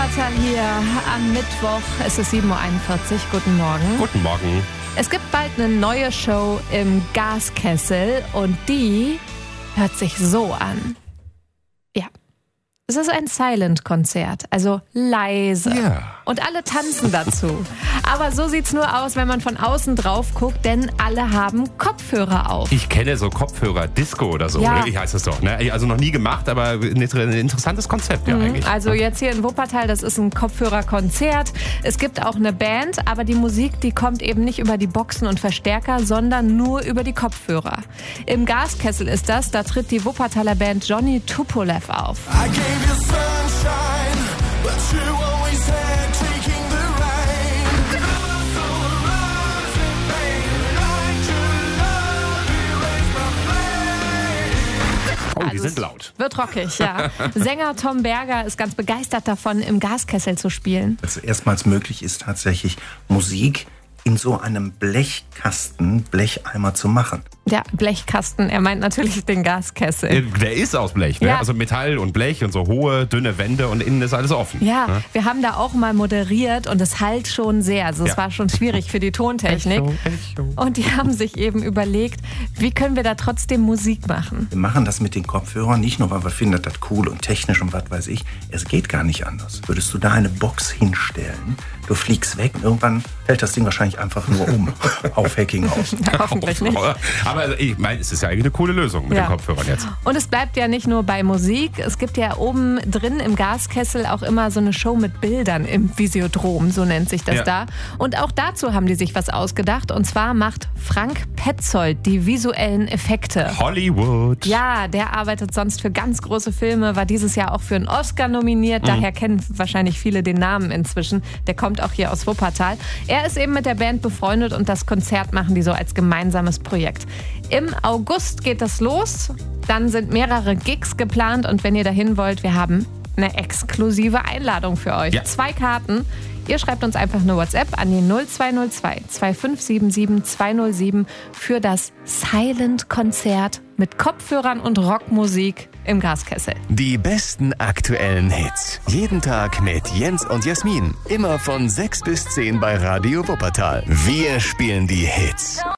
Wuppertal hier am Mittwoch. Es ist 7.41 Uhr. Guten Morgen. Guten Morgen. Es gibt bald eine neue Show im Gaskessel und die hört sich so an. Ja. Es ist ein Silent-Konzert, also leise. Ja. Und alle tanzen dazu. Aber so sieht's nur aus, wenn man von außen drauf guckt, denn alle haben Kopfhörer auf. Ich kenne so Kopfhörer-Disco oder so, Ja. oder? Heißt das doch, ne? Also noch nie gemacht, aber ein interessantes Konzept ja eigentlich. Also jetzt hier in Wuppertal, das ist ein Kopfhörerkonzert. Es gibt auch eine Band, aber die Musik, die kommt eben nicht über die Boxen und Verstärker, sondern nur über die Kopfhörer. Im Gaskessel ist das, da tritt die Wuppertaler Band Johnny Tupolev auf. I gave you sunshine, but you always had taking the rain. Oh, die Also sind es laut. Wird rockig, ja. Sänger Tom Berger ist ganz begeistert davon, im Gaskessel zu spielen. Also erstmals möglich ist tatsächlich Musik in so einem Blecheimer zu machen. Ja, Blechkasten, er meint natürlich den Gaskessel. Der ist aus Blech, ne? Ja. Also Metall und Blech und so hohe, dünne Wände und innen ist alles offen. Ja, Ne? wir haben da auch mal moderiert und es hallt schon sehr. Also es Ja. war schon schwierig für die Tontechnik. Echo. Und die haben sich eben überlegt, wie können wir da trotzdem Musik machen? Wir machen das mit den Kopfhörern nicht nur, weil wir finden das cool und technisch und was weiß ich. Es geht gar nicht anders. Würdest du da eine Box hinstellen, du fliegst weg und irgendwann fällt das Ding wahrscheinlich einfach nur um. Auf Hacking aus. Hoffentlich nicht. Aber ich meine, es ist ja eigentlich eine coole Lösung mit Ja. den Kopfhörern jetzt. Und es bleibt ja nicht nur bei Musik. Es gibt ja oben drin im Gaskessel auch immer so eine Show mit Bildern im Visiodrom, so nennt sich das Ja. da. Und auch dazu haben die sich was ausgedacht. Und zwar macht Frank Petzold die visuellen Effekte. Hollywood. Ja, der arbeitet sonst für ganz große Filme, war dieses Jahr auch für einen Oscar nominiert. Daher kennen wahrscheinlich viele den Namen inzwischen. Der kommt auch hier aus Wuppertal. Er ist eben mit der Band befreundet und das Konzert machen die so als gemeinsames Projekt. Im August geht das los. Dann sind mehrere Gigs geplant und wenn ihr dahin wollt, wir haben eine exklusive Einladung für euch. Ja. 2 Karten. Ihr schreibt uns einfach eine WhatsApp an die 0202 2577 207 für das Silent-Konzert mit Kopfhörern und Rockmusik im Gaskessel. Die besten aktuellen Hits. Jeden Tag mit Jens und Jasmin. Immer von 6 bis 10 bei Radio Wuppertal. Wir spielen die Hits.